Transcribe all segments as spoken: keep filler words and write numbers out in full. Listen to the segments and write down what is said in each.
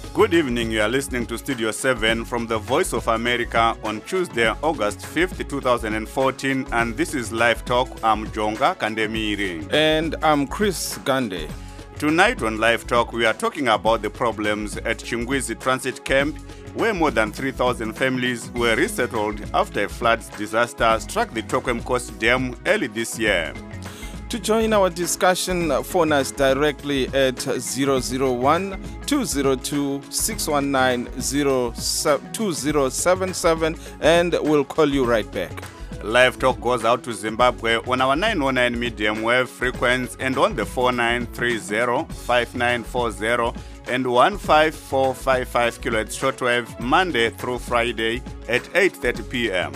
Good evening, you are listening to Studio seven from the Voice of America on Tuesday, August fifth, two thousand fourteen, and this is Live Talk. I'm Jonga Kandemiri. And I'm Chris Gande. Tonight on Live Talk, we are talking about the problems at Chingwizi Transit Camp, where more than three thousand families were resettled after a flood disaster struck the Tokwemkosi Dam early this year. To join our discussion, phone us directly at zero zero one, two zero two, six one nine, two zero seven seven and we'll call you right back. Live Talk goes out to Zimbabwe on our nine oh nine medium wave frequency and on the four nine three zero, five nine four zero and one five four five five kilohertz shortwave Monday through Friday at eight thirty p.m.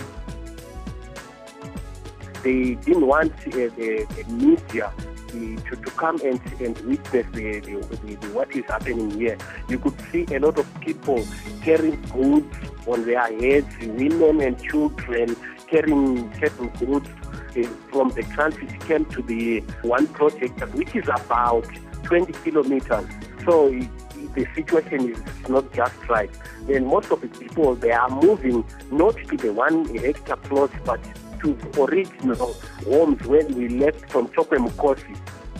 They didn't want uh, the, the media the, to, to come and, and witness the, the, the, the, what is happening here. You could see a lot of people carrying goods on their heads, women and children carrying certain goods uh, from the transit camp to the one project, which is about twenty kilometers. So it, the situation is not just right. Then most of the people, they are moving not to the one hectare plot, but to original homes where we left from Tokwemkosi.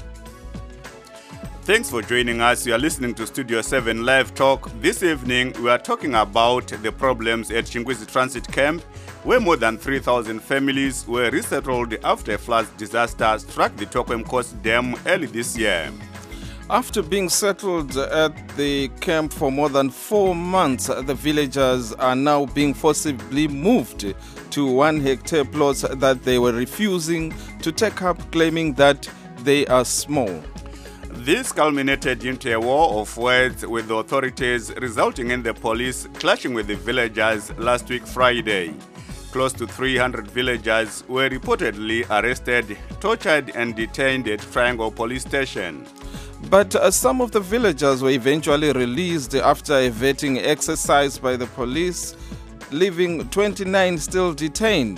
Thanks for joining us. You are listening to Studio seven Live Talk. This evening, we are talking about the problems at Chingwizi Transit Camp, where more than three thousand families were resettled after a flood disaster struck the Tokwemkosi Dam early this year. After being settled at the camp for more than four months, the villagers are now being forcibly moved to one hectare plots that they were refusing to take up, claiming that they are small. This culminated into a war of words with the authorities, resulting in the police clashing with the villagers last week Friday. Close to three hundred villagers were reportedly arrested, tortured and detained at Triangle Police Station. But uh, some of the villagers were eventually released after a vetting exercise by the police, leaving twenty-nine still detained.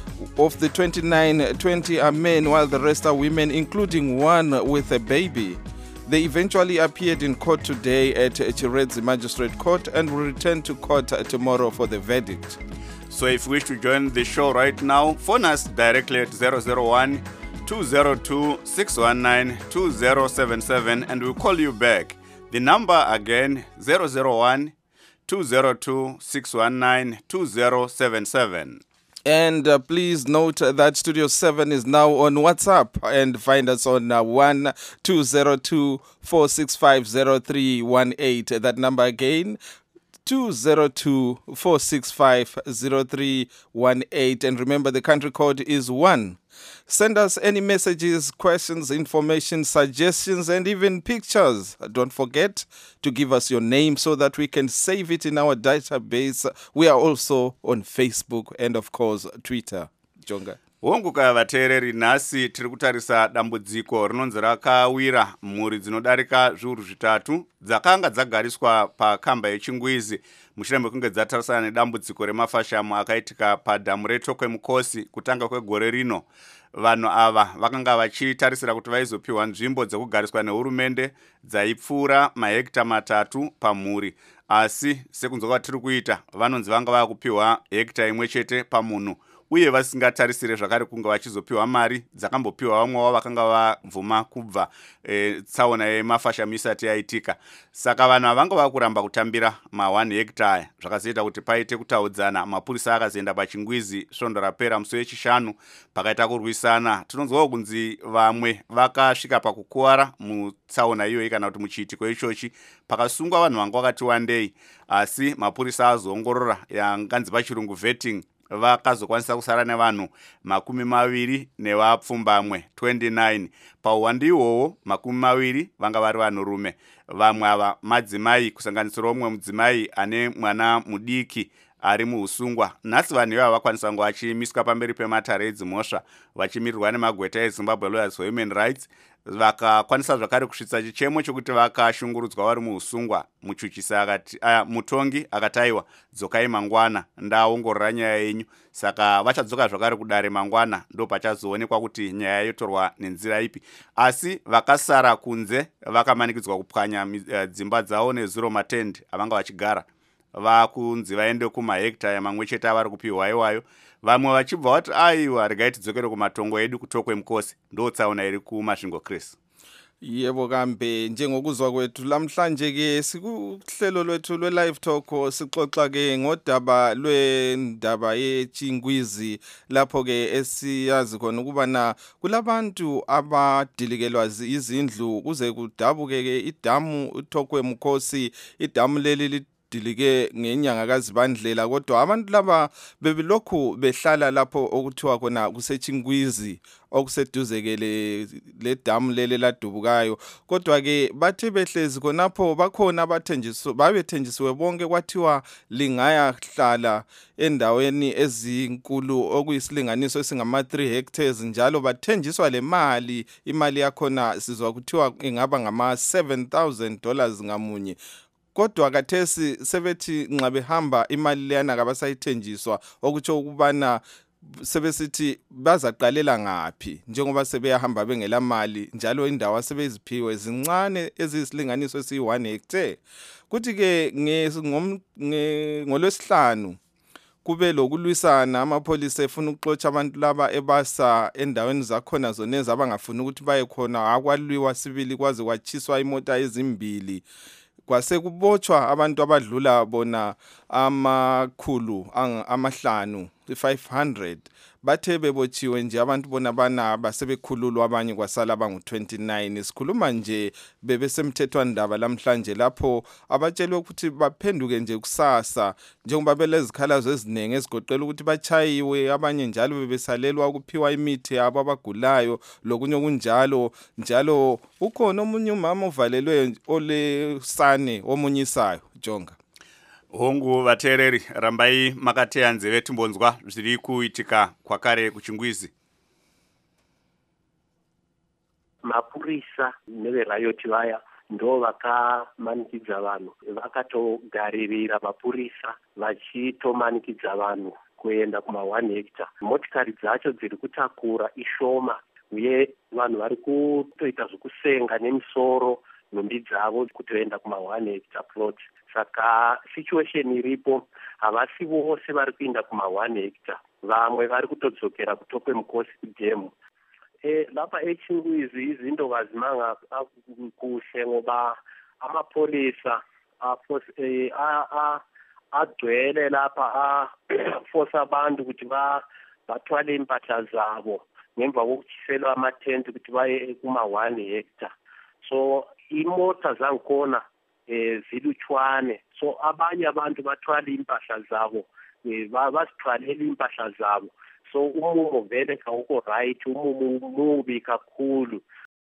Of the twenty-nine, twenty are men, while the rest are women, including one with a baby. They eventually appeared in court today at Chiredzi Magistrate Court and will return to court tomorrow for the verdict. So if you wish to join the show right now, phone us directly at zero zero one, two zero two, six one nine, two zero seven seven and we'll call you back. The number again, zero zero one, two zero two, six one nine, two zero seven seven. And uh, please note that Studio seven is now on WhatsApp and find us on uh, one two zero two, four six five zero three one eight. That number again, two zero two, four six five zero three one eight. And remember, the country code is one. Send us any messages, questions, information, suggestions, and even pictures. Don't forget to give us your name so that we can save it in our database. We are also on Facebook and, of course, Twitter. Jonga. Honguka vateereri, nhasi tiri kutarisa dambudziko rinonzi rakawira mhuri dzinodarika zviuru zvitatu dzakanga dzagariswa pakamba yechingwizi mushure mekunge dzatarisana nedambudziko remafashamu akaitika padhamu reTokwemkosi kutanga kwegore rino. Vanhu ava vakanga vachitarisira kuti vaizopiwa nzvimbo dzekugariswa nehurumende dzaipfuura mahekita matatu pamhuri, asi sekunzwa kwatiri kuita vanonzi vanga vakupiwa hekita imwe chete pamunhu, uye vasingatarisire zvakare kunge vachizopiwa mari dzakambopiwa vamwe wavo vakanga vabvuma kubva e, tsaona yemafashamu isati yaitika. Saka vanhu vanga vakuramba kutambira ma one hectare, zvakazoita kuti paite kutaudzana. Mapurisa akazoenda paChingwizi svondo rapera musi wechishanu pakaita kurwisana. Tinonzwawo kunzi vamwe vakasvika pakukuwara mutsaona iyoyi kana kuti muchiitiko ichochi, pakasungwa vanhu vanga vakati wandei, asi mapurisa azoongorora yanganzi pachirungu vetting vakazokwanisa kusara nevanhu makumi maviri nevapfumbamwe twenty-nine. Pauwandu ihwohwo makumi maviri vanga vari vanhurume, vamwe ava madzimai, kusanganisira umwe mudzimai ane mwana mudiki ari muusungwa. Nhasi vanhu ivava vakwanisa kunge vachimiswa pamberi pematare edzimhosva vachimirirwa nemagweta eZimbabwe Lawyers for Human Rights. vakakwanisa zvakare kusvitsa chichemo chokuti vakashungurudzwa vari muusungwa. Muchuchisi akati uh, mutongi akati aiwa dzokai mangwana ndaongorora nyaya yenyu, saka vachadzoka zvakare kudare mangwana ndo pachazoonekwa kuti nyaya yotorwa nenzira ipi. Asi vakasara kunze vakamanikidzwa kupwanya uh, dzimba dzavo nezuro matend avanga vachigara, vakunzi vaende kumahekta mamwe chete avari kupiwa iwayo. Vamwe vachibva vati aiwa regai tidzokere kumatongo edu kutokwe mukosi. Ndo tsaona iri kuMasvingo Chris. Yebo kambe njengokuzwa kwethu lamhlanje ke sikuhlelo lwethu lwe live talk sixoxa ke ngodaba lwendaba yechingwizi, lapho ke esiyazi khona ukuba na kulabantu abadilikelwa izindlu kuze kudabuke ke idamu uThokwe Mkhosi. Idamu leli dilike ngenyanga kaZibandlela, kodwa abantu laba bebilokhu behlala lapho okuthiwa khona kusechingwizi okuseduze ke le damu lele ladubukayo. Kodwa ke bathe behlezi khonapho bakhona abathenjiswa babethenjisiwe bonke, kwathiwa lingaya hlala endaweni ezinkulu okuyisilinganiso esingama three hectares, njalo bathenjiswa le mali. Imali yakhona sizwa kuthiwa ingaba ngama seven thousand dollars ngamunye. Kodwa kathesi sebethi nxa behamba imali leyana kabasayithenjiswa, okutsho ukubana sebesithi bazaqalela ngaphi njengoba sebeyahamba bengela mali, njalo indawo sebeziphiwe zincane ezisilinganiso esi one hectare. Kuthi ke ngolwesihlanu kube lokulwisana, amapolisa efuna ukuxotsha abantu laba ebasa endaweni zakhona zonezi abangafuni ukuthi baye khona. Akwaliwa sibili kwaze kwatshiswa imota ezimbili, kwase kubotshwa abantu abadlula bona amakhulu amahlanu five hundred. Bathe bebotshiwe nje abantu bona bana basebekhululwa, abanye kwasala abangu twenty-nine. Sikhuluma nje bebesemthethwandaba lamhlanje lapho abatshelwe ukuthi baphenduke nje kusasa njengoba belezikhalazo eziningi ezigoqela ukuthi bachayiwe, abanye njalo bebesalelwa ukuphiwa imithi yabo abagulayo lokunye okunjalo. Njalo ukhona omunye umama uvalelwe olesane omunyisayo. Jonga hongu vateereri, rambai makateya nzeve timbonzwa zviri kuitika kwakare kuchingwizi. Mapurisa neverayoti vaya ndo vakamanikidza vanhu, vakatogaririra mapurisa vachitomanikidza vanhu kuenda kuma one hectare. Motikari dzacho dziri kutakura ishoma, uye vanhu vari kutoita zvokusenga nemisoro nhumbi dzavo kutoenda kuma one hectare plot. Saka situation iripo, havasi vose vari kuenda kuma one hectare, vamwe vari kutodzokera kuThokwe Mkhosi kudhemu. E, lapha echingwizi izinto kazimanga kuhle ngoba amapolisa agcwele lapha aforce abantu ukuthi bathwale impahla zabo ngemva kokutshiselwa amatent ukuthi baye kuma one hectare. So imota zangikhona eh zilutshwane, so abanye abantu bathwala impahla zabo, basithwalela impahla zabo. So umumo vele kawukho right, umumo mubi kakhulu.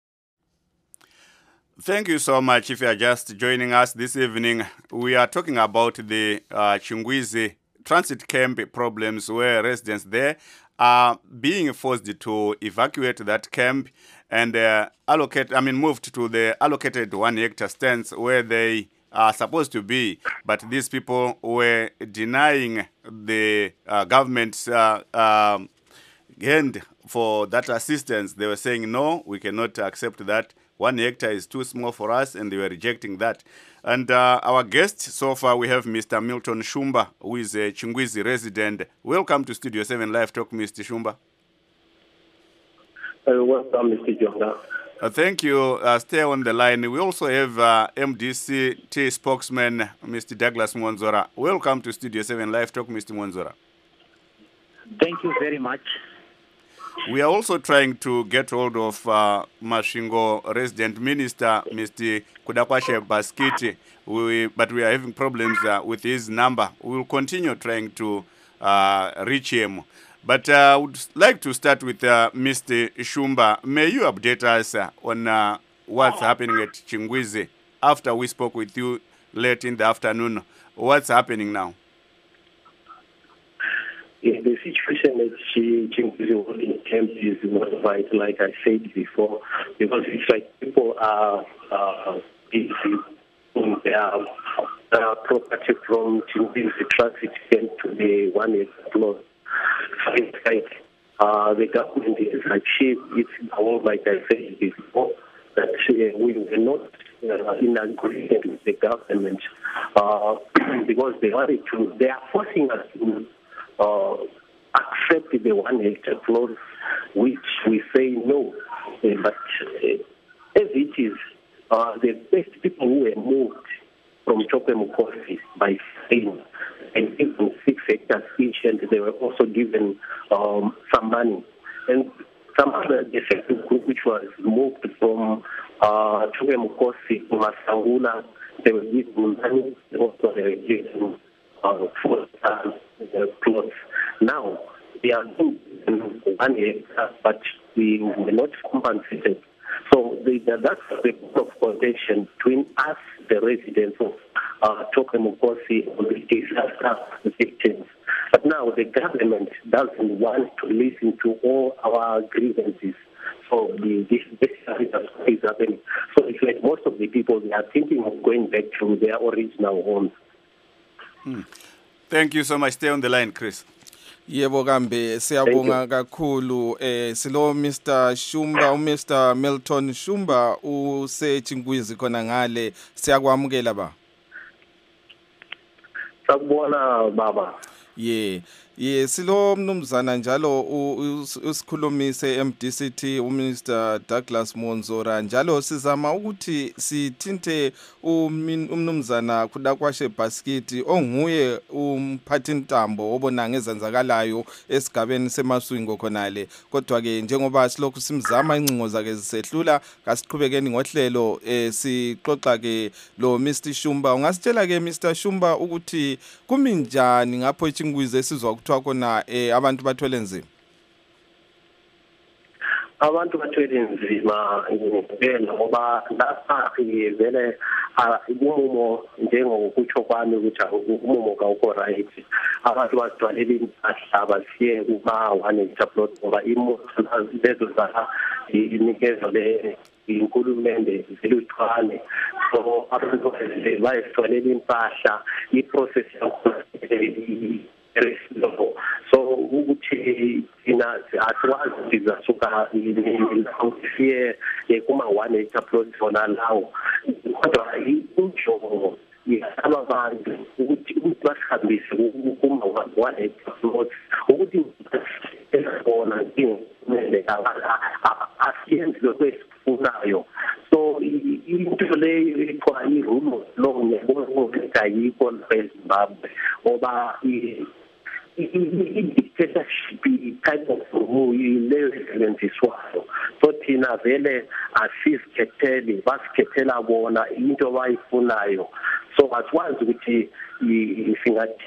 Thank you so much. If you are just joining us this evening, we are talking about the uh, Chingwizi transit camp problems, where residents there are being forced to evacuate that camp and uh, allocate, I mean, moved to the allocated one hectare stands where they are supposed to be. But these people were denying the uh, government's uh, um, hand for that assistance. They were saying, no, we cannot accept that. One hectare is too small for us, and they were rejecting that. And uh, our guest so far, we have Mister Milton Shumba, who is a Chingwizi resident. Welcome to Studio seven Live Talk, Mister Shumba. Uh, welcome, Mister Jonga. Uh, thank you. Uh, stay on the line. We also have uh, M D C T spokesman, Mister Douglas Mwanzora. Welcome to Studio seven Live Talk, Mister Mwanzora. Thank you very much. We are also trying to get hold of uh, Masvingo resident minister, Mister Kudakwashe Baskiti, we, but we are having problems uh, with his number. We will continue trying to uh, reach him. But I uh, would like to start with uh, Mister Shumba. May you update us uh, on uh, what's happening at Chingwizi after we spoke with you late in the afternoon? What's happening now? Yes, the situation at Chinguizi holding camp is not right, like I said before, because it's like people are uh, busy in their uh, property from Chinguizi transit camp to the one acre plot. So it's like uh, the government is achieved its goal, like I said before, that uh, we were not uh, in agreement with the government uh, because they wanted to, they are forcing us to uh, accept the one hectare plot, which we say no. Uh, but uh, as it is, uh, the best people who were moved from Chokwe Mukosi by Spain and given six hectares each, and they were also given um, some money. And some other, the second group, which was moved from uh, Chokwe Mukosi to Masangula, they were given money, also they were given uh, four uh, plots. Now, they are given one hectare, but we were not compensated. So the, that's the point of contention between us, the residents of uh, Chokwe Mukosi, and the disaster victims. But now the government doesn't want to listen to all our grievances. So the, this, this is happening. So it's like most of the people, they are thinking of going back to their original homes. Hmm. Thank you so much. Stay on the line, Chris. Yebo kambe siyabonga kakhulu eh silo Mister Shumba u Mister Milton Shumba use Chinguizi khona ngale siyakwamukela ba. Sakubona baba. Yeah. Ye silo mnumzana njalo usikhulumise M D C T u Minister Douglas Monzora njalo sizama ukuthi sithinte umnumzana kudakwashe basket onguye umphathintambo obona ngezenzakalayo esigabeni semaswingo khonale kodwa ke njengoba silokhu simzama incingo zake zisehlula kasiqhubekeni ngohlelo eh sixoxa ke lo Mister Shumba ungasitshela ke Mister Shumba ukuthi kumi njani ngapho eChinguizi esizwa kuthiwa khona eh abantu bathwele nzima. Abantu bathwele nzima ngempela ngoba lapha vele umumo njengokutsho kwami ukuthi umumo kawukho right. Abantu bathwalela impahla basiye kuma one hectare plot ngoba imoto lezo za inikezo le inkulumende ziluthwane. So abantu bayithwalela impahla iprocess yakhona so ukuthi ina asiwazi sizasuka siye kuma one hectare plot zona lawo kodwa injongo yaba abantu ukuthi ukuthi basihambise kuma one hectare plot ukuthi esibona kumele asiyenze lokho esifunayo. So into leyo ikwa i-rule of law ngiyabona ukuthi ayikho eZimbabwe ngoba i-dictatorship type of rule leyo esebenziswayo. So thina vele asizikhetheli basikhethela bona into abayifunayo. So asiwazi ukuthi singathi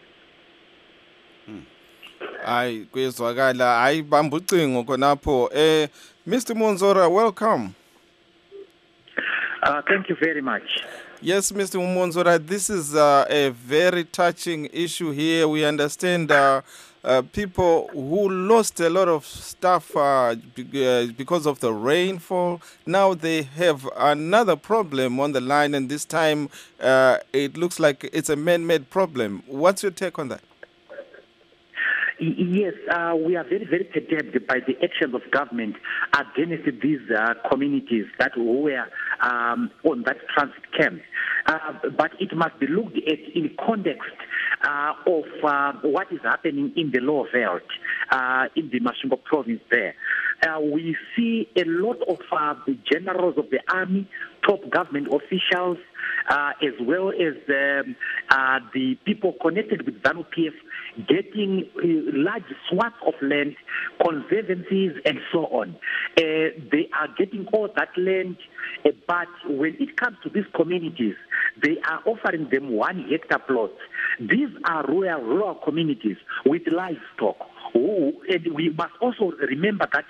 Hayi kwezwakala hayi bamba ucingo khonapho eh Mister Monzora, welcome. Uh, thank you very much. Yes, Mister Monzora, this is uh, a very touching issue here. We understand uh, uh, people who lost a lot of stuff uh, because of the rainfall. Now they have another problem on the line, and this time uh, it looks like it's a man-made problem. What's your take on that? Yes, uh, we are very, very perturbed by the actions of government against these uh, communities that were um, on that transit camp. Uh, but it must be looked at in context uh, of uh, what is happening in the Lower Veld, uh, in the Masvingo province there. Uh, we see a lot of uh, the generals of the army, top government officials, uh, as well as um, uh, the people connected with ZANU P F getting uh, large swaths of land, conservancies, and so on. Uh, they are getting all that land, uh, but when it comes to these communities, they are offering them one hectare plots. These are rural, rural communities with livestock. Oh, and we must also remember that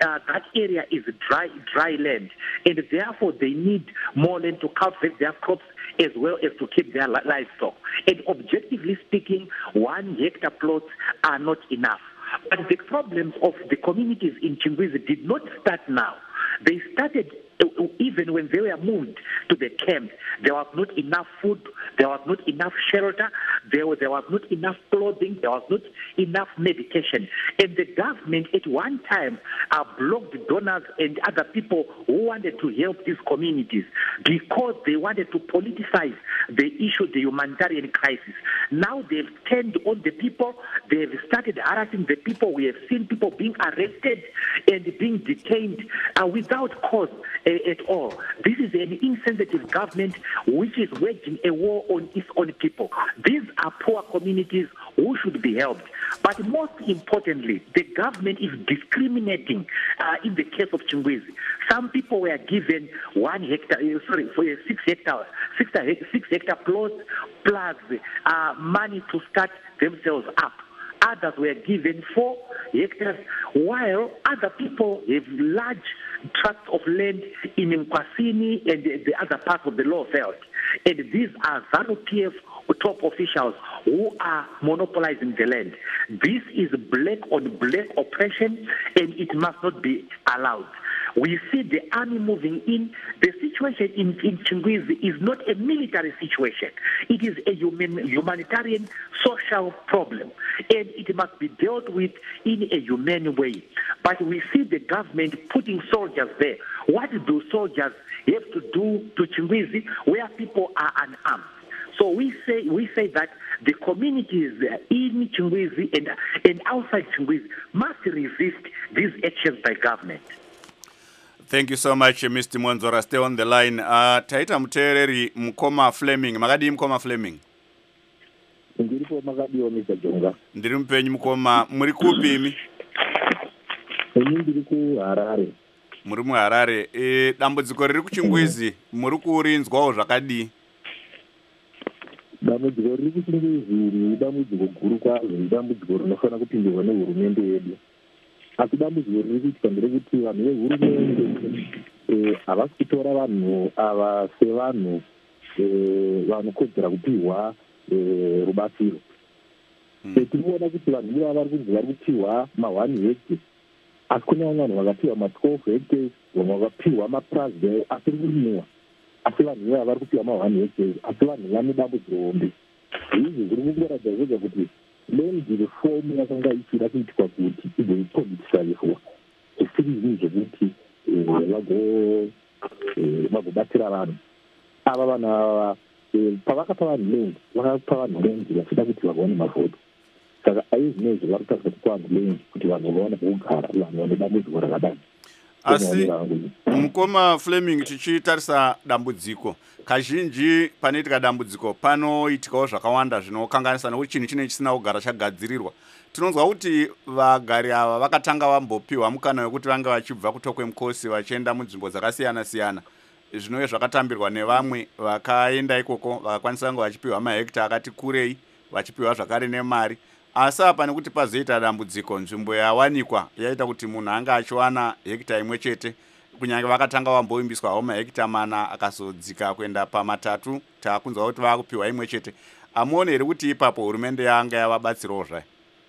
uh, that area is dry, dry land, and therefore they need more land to cultivate their crops as well as to keep their li- livestock. And objectively speaking, one hectare plots are not enough. But the problems of the communities in Chingwizi did not start now. They started even when they were moved to the camp. There was not enough food, there was not enough shelter, there was, there was not enough clothing, there was not enough medication. And the government at one time uh, blocked donors and other people who wanted to help these communities because they wanted to politicize the issue, the humanitarian crisis. Now they've turned on the people, they've started harassing the people. We have seen people being arrested and being detained uh, without cause uh, at all. This is an insensitive government which is waging a war on its own people. These are poor communities who should be helped. But most importantly, the government is discriminating uh, in the case of Chingwizi. Some people were given one hectare, uh, sorry, for a six hectare, six, six hectare plots plus uh, money to start themselves up. Others were given four hectares, while other people have large tracts of land in Mkwasini and the, the other parts of the lower veld. And these are ZANU P F top officials who are monopolizing the land. This is black on black oppression, and it must not be allowed. We see the army moving in. The situation in, in Chingwizi is not a military situation. It is a human, humanitarian, social problem, and it must be dealt with in a humane way. But we see the government putting soldiers there. What do soldiers have to do to Chingwizi where people are unarmed? So we say we say that the communities in Chingwizi and, and outside Chingwizi must resist these actions by government. Thank you so much, Mister Monzora. Stay on the line. Uh, Taita Mutereri Mkoma Fleming. Magadi Mkoma Fleming. Ndiripo magadi wa Mister Jonga. Ndiri mpenyi Mkoma. Muri kupi imi? Emi ndiri ku Harare. Muri mu Harare. E, dambudziko riri kuChingwizi. Muri kurinzwawo zvakadi. Dambudziko riri kuChingwizi ni dambudziko guru kwazvo, dambudziko rinofana kupindirwa nehurumende yedu. Asi dambudziko riri kuitika nderekuti vanhu vehurumende havasi kutora vanhu ava sevanhu vanokodzera kupiwa rubatsiro. Tinoona kuti vanhu ivava vari kunzi vari kupiwa ma-one hectares, asi kune vamwe vanhu vakapiwa ma-twelve hectares, vamwe vakapiwa mapurazi asiri kurimiwa. Asi vanhu ivava vari kupiwa ma-one hectares, asi vanhu vane dambudziko hombe. Izvi zviri kungoratidza zvega kuti land reform yakanga ichida kuitwa kuti igoipoliticizwa. Zvisiri zvinhu zvekuti vagobatsira vanhu. Ava vanhu ava pavakapa vanhu land, vakapa vanhu land vachida kuti vagaone mavhoti. Saka aizvinezvi vari kutaridza kupa vanhu land kuti vanhu vaone pekugara, vanhu vane dambudziko rakadai. Asi Mkoma Fleming, tichitarisa dambudziko kazhinji panoitika dambudziko panoitikawo zvakawanda zvinokanganisa nekuti chinhu chinenge chisina kugara chagadzirirwa. Tinonzwa kuti vagari ava vakatanga vambopiwa mukana wekuti vange vachibva kutokwe mukosi vachienda munzvimbo dzakasiyana siyana, zvinove zvakatambirwa nevamwe vakaenda ikoko vakakwanisa kunge vachipiwa mahekta akati kurei, vachipiwa zvakare nemari. Asi apa nekuti pazoita dambudziko, nzvimbo yawanikwa yaita kuti munhu anga achiwana hekta imwe chete, kunyange vakatanga vamboimbiswawo mahekta mana akazodzika kuenda pamatatu, taakunzwa kuti vakupiwa imwe chete. Amuone here kuti ipapo hurumende yanga yavabatsirawo zvai?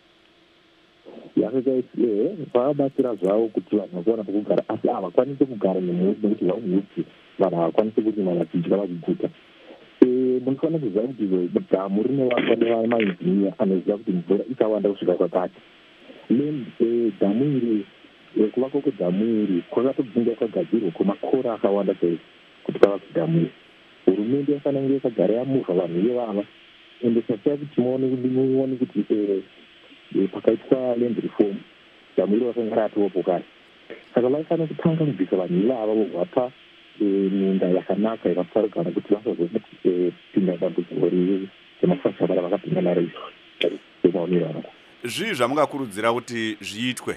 Vavabatsira zvavo kuti vanhu vakuwana pekugara, asi havakwanisi kugara nemusi nekuti vamuti vanhu havakwanisi kurima vachidya vachiguta. Munofanira kuziva kuti dhamu rinovakwa nevamainjiniya anoziva kuti mvura ikawanda kusvika kwakati. Dhamu iri, kuvakwa kwedhamu iri kwakatobvunga kwagadzirwa kwemakora akawanda sei kuti pavakwe dhamu iri. Hurumende yafanira kunge yakagara yamuvha vanhu ivava, ende sasai kuti muone kuti pakaitwa land reform dhamu iri vakanga ratopo kare. Saka vaifanira kutanga kubvisa vanhu ivava vovapa minda yakanaka yakasarugana kuti vasazopinda dambudziko riri remafashaara vakapinda naro semaonero. Zvii zvamungakurudzira kuti zviitwe?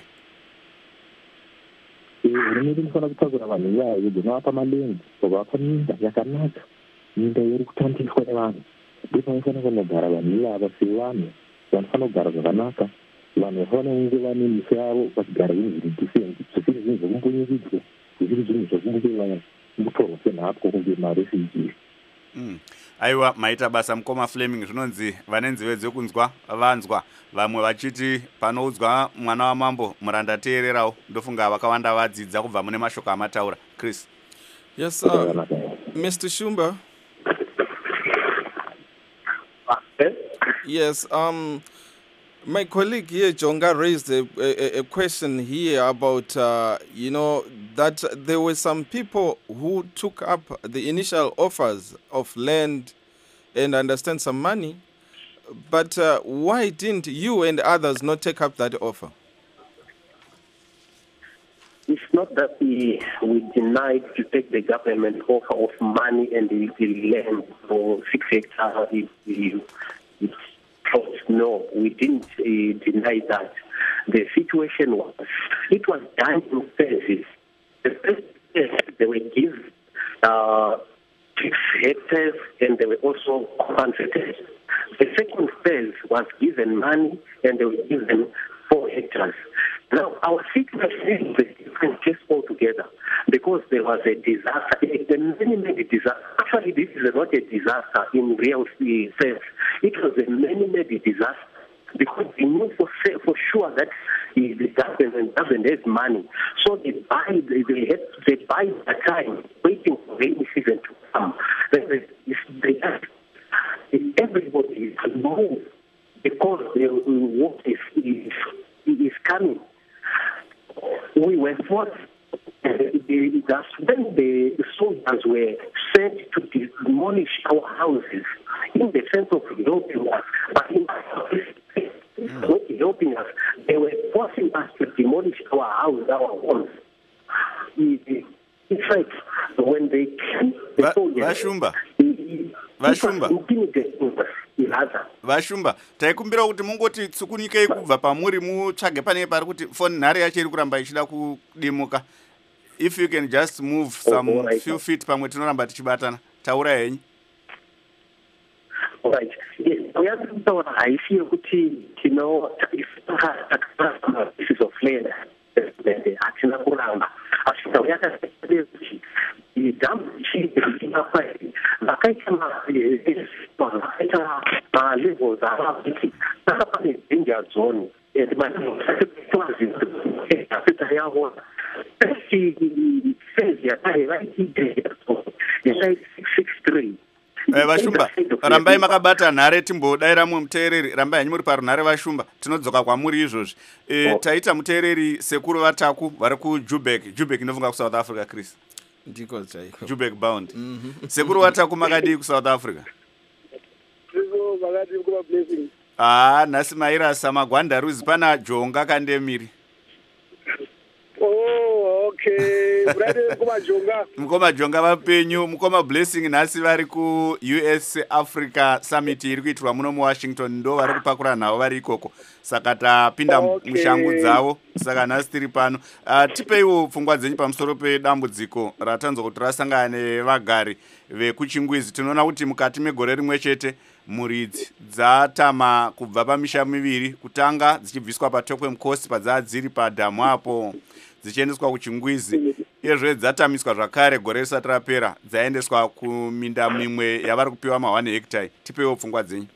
Hurumende inofanira kutakura vanhu ivavo igovapa malenzi, vovapa minda yakanaka, minda iri kutambiswa nevanhu. Ndipo vanofanira kunogara vanhu ivava sevanhu vanofanira kugara zvakanaka. Vanhu vafanira kunge vane misha yavo vachigara zvinhu zviri different, zvisiri zvinhu zvokumbunyikidzwa zvichiri zvinhu zvokunge kutorwa senhapwa kunge marefugee. Aiwa, maita basa mukoma Fleming. Zvinonzi vane nzeve dzokunzwa vanzwa, vamwe vachiti panoudzwa mwana wamambo muranda teererawo. Ndofunga vakawanda vadzidza kubva mune mashoko amataura. Chris. Yes, uh, Mister Shumba. Yes, um, my colleague here, Jonga, raised a, a, a question here about, uh, you know, that there were some people who took up the initial offers of land and understand some money, but uh, why didn't you and others not take up that offer? It's not that we, we denied to take the government offer of money and the, the land for six hectares. It, it, it, no, we didn't uh, deny that. The situation was, it was done in phases. The first phase, they were given uh, six hectares and they were also compensated. The second phase was given money and they were given four hectares. Now, our situation is a different case altogether because there was a disaster, a many-made disaster. Actually, this is not a disaster in real sense. It was a many-made disaster because we knew for, for sure that the government doesn't have money. So they buy, they, they, have, they buy the time waiting for rainy season to come. They, they, they, everybody is moved because the water is, is, is coming. We were forced, uh, the, that's when the soldiers were sent to demolish our houses in the sense of helping us, but in not helping us, they were forcing us to demolish our house, our homes. In fact, when they came, the soldiers, Vashumba. Vashumba. Vashumba, taikumbira kuti mungoti tsukunyikei kubva pamuri mutsvage pane pari kuti phone nhare yacho iri kuramba ichida kudimuka. If you can just move some oh, right. few feet pamwe tinoramba tichibatana. Taura henyu. Alright. Yes, uyazi kutaura haisi yokuti tino pieces of land hatina kuramba. Asi tauyaka kuti idambu ichiripa kwairi vakaita vakaita malevels avaviti saka pane danger zone and maapeta yavo phase yakae vaiti danger zone yakaiti six six three. Vashumba, rambai makabata nhare timbodaira mumwe muteereri, rambai hanyu muri parunhare Vashumba, tinodzoka kwamuri izvozvi. E, oh. Taita muteereri sekuru vataku vari kuJubeck, Jubeck inofunga kuSouth Africa, Chris. Ndiko chaiko. Jubeck bound. Mm -hmm. Sekuru vataku makadii kuSouth Africa? Ndiko makadii kuma blessing. Ah, nhasi mairasa magwanda ruzi pana Jonga Kandemiri. Oh, okay. Brother mukoma Jonga. Mukoma Jonga vapenyu, mukoma Blessing nhasi vari ku U S Africa Summit iri kuitirwa muno muWashington, ndo vari kupakura navo vari ikoko. Saka tapinda okay. mushangu dzavo, saka nhasi tiri pano. Uh, tipeiwo pfungwa dzenyu pamusoro pedambudziko ratanzwa kuti rasangana nevagari vekuChingwizi. Tinoona kuti mukati megore rimwe chete muridzi dzatama kubva pamisha miviri, kutanga dzichibviswa paTokwe Mkosi padzaa dziri padhamu apo dzichiendeswa kuChingwizi, izvo dzatamiswa zvakare gore risati rapera dzaendeswa kuminda mimwe yavari kupiwa ma one hectare. Tipeiwo pfungwa dzenyu.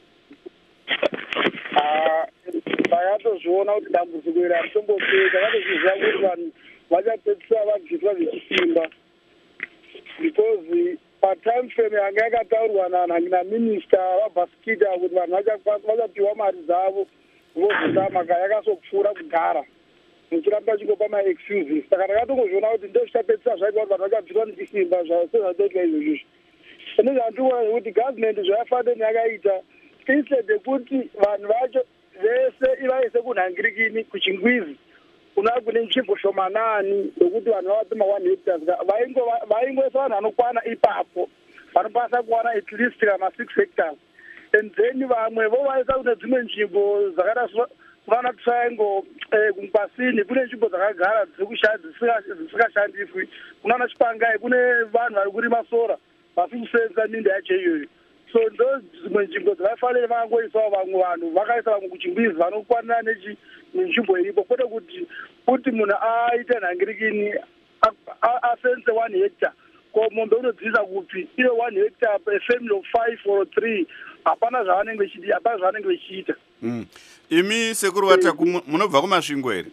Ah, takatozviona kuti dambudziko iri haritombope, takatozviziva kuti vanhu vachatetsera vabviswa zvechisimba because patime frame yanga yakataurwa naminista wabhasikita kuti vanhu vachapiwa mari dzavo vozotamaka yakasopfuura kugara muchiramba chingopa maexcuses. Saka takatongozviona kuti ndo zvichapedzisa zvaita kuti vanhu vachabviswa nechisimba sezvatoita izvozvizvi. Ine zvandikuona kuti gavhmendi zvayafanira yakaita instead yekuti vanhu vacho vese ivaise kunhangirikini kuChingwizi kuna kune nzvimbo shomanani yokuti vanhu vavape ma one hectares, vaingoisa vanhu vanokwana ipapo vanokwanisa kuwana at least kana six hectares, and then vamwe vovaisa kune dzimwe nzvimbo dzakaita kunaana triangle kuMupasini kune nzvimbo dzakagara dzisingashandiswi, kunaana Chipangai kune vanhu vari kurima sora vasi kusenza minda yacho iyoyo. so ndo dzimwe nzvimbo dzavafanire vangoisawo vamwe vanhu vakaisa vamwe kuchingwizi vanokwanira nechi nenzvimbo iripo kwete kuti kuti munhu aite nhangirikini afense one hectare ko mombe unodzivisa kupi iwe one hectare pafamily of five or three hapana zvavanenge vechiita hapana zvavanenge vechiita. Imi sekuru Vataku munobva kumasvingo here?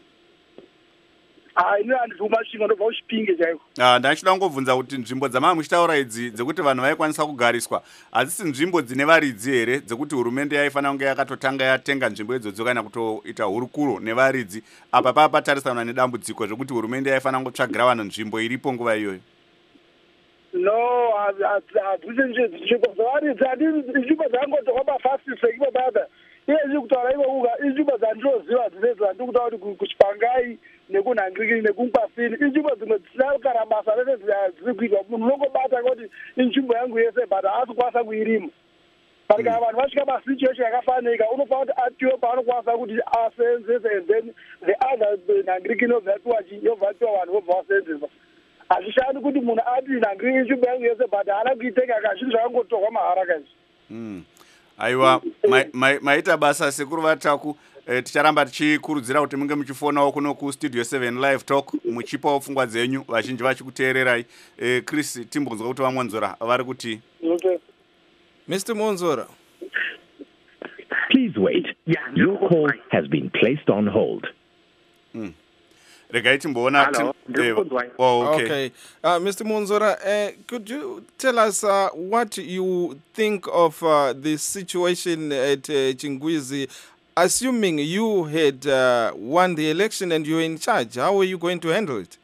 Ah, ino handibva kumasvingo, ndobva kuChipinge chaiko. Ah, ndachida kungobvunza kuti nzvimbo dzamava muchitaura idzi dzekuti vanhu vaikwanisa kugariswa hadzisi nzvimbo dzine varidzi here dzekuti hurumende yaifanira kunge yakatotanga yatenga nzvimbo idzodzo kana kutoita hurukuro nevaridzi apa pava patarisana nedambudziko zvekuti hurumende yaifanira kungotsvagira vanhu nzvimbo iripo nguva iyoyo? No, hadzisi nzvimbo dzavaridzi, nzvimbo dzakangotorwa mafasitse ipo baba. Iye ndikutaura iwe uga inzvimbo dzandinoziva dzinedzi ndikutaura kuti kuChipangai nekunhangirikini nekungwasini inzvimbo dzimwe dzisina kana basa rese dziri kuitwa. Munhu unongobata kuti inzvimbo yangu yese but haasi kukwanisa kuirima. But kana vanhu vasvika pasituation yakafanika unofanira kuti atiwe paanokwanisa kuti asenzese and then the other nhangirikini yobva yatiwa yobva yatiwa vanhu vobva vasenzesa. Hazvishandi kuti munhu ati nhangirikini inzvimbo yangu yese but haana kuitenga kana zvinhu zvakangotorwa mahara kaizvi. Aiwa, maita basa sekuru Vataku. Eh, ticharamba tichikurudzira kuti munge muchifonawo kuno kustudio seven live talk muchipawo pfungwa dzenyu vazhinji vachikuteererai. eh, Chris timbunzwa kuti vaMonzora vari kuti Okay. Mister Monzora. Please wait. Yeah, Your call has been placed on hold. mm. regai timboona Hello, tim- oh, okay. Okay. Uh, Mister Monzora, uh, could you tell us uh, what you think of uh, the situation at uh, Chingwizi, assuming you had uh, won the election and you're in charge? How are you going to handle it?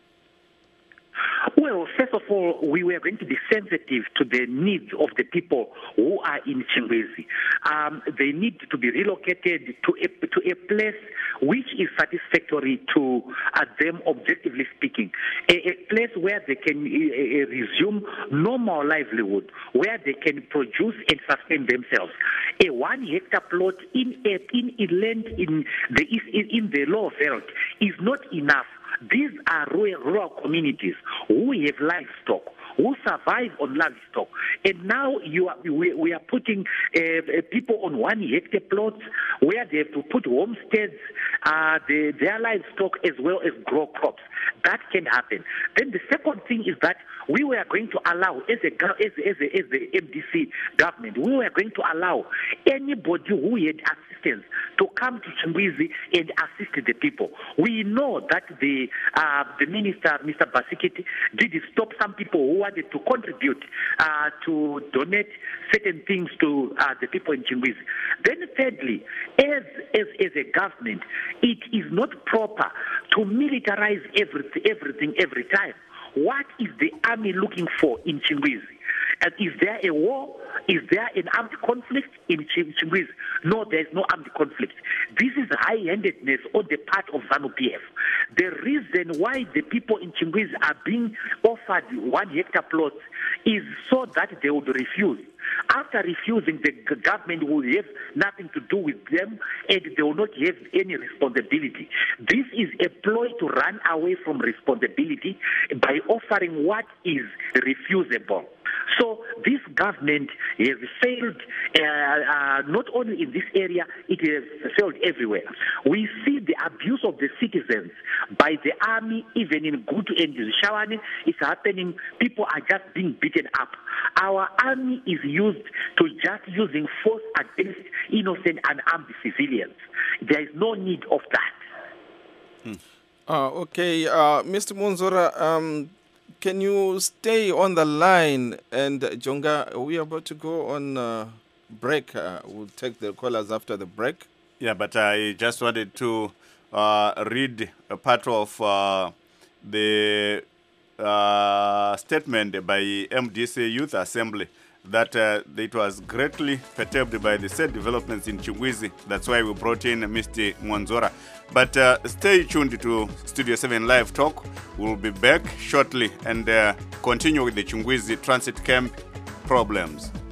Well, first of all, we were going to be sensitive to the needs of the people who are in Chingwizi. Um, they need to be relocated to a, to a place which is satisfactory to uh, them, objectively speaking. A, a place where they can uh, uh, resume normal livelihood, where they can produce and sustain themselves. A one hectare plot in a, in a land in the in, in the lower veld is not enough. These are rural, rural communities who have livestock, who survive on livestock. And now you are, we, we are putting uh, people on one hectare plots where they have to put homesteads, uh, the, their livestock as well as grow crops. That can happen. Then the second thing is that we were going to allow, as a, as, as, a, as the M D C government, we were going to allow anybody who had assistance to come to Chingwizi and assist the people. We know that the uh, the minister, Mister Basikiti, did stop some people who wanted to contribute uh, to donate certain things to uh, the people in Chingwizi. Then thirdly, as, as, as a government, it is not proper to militarize everything, everything every time. What is the army looking for in Chingwizi? And is there a war? Is there an armed conflict in Chingwizi? No, there is no armed conflict. This is high-handedness on the part of ZANU P F. The reason why the people in Chingwizi are being offered one hectare plots is so that they would refuse. After refusing, the government will have nothing to do with them and they will not have any responsibility. This is a ploy to run away from responsibility by offering what is refusable. So this government has failed uh, uh, not only in this area, it has failed everywhere. We see the abuse of the citizens by the army, even in Gutu and Shawane, it's happening. People are just being beaten up. Our army is used to just using force against innocent and armed civilians. There is no need of that. Hmm. Uh, okay, uh, Mister Monzora, um, can you stay on the line? And uh, Jonga, we are about to go on uh, break. Uh, we'll take the callers after the break. Yeah, but I just wanted to uh, read a part of uh, the uh, statement by M D C Youth Assembly that uh, it was greatly perturbed by the said developments in Chingwizi. That's why we brought in Mister Monzora. But uh, stay tuned to Studio seven Live Talk. We'll be back shortly and uh, continue with the Chingwizi transit camp problems.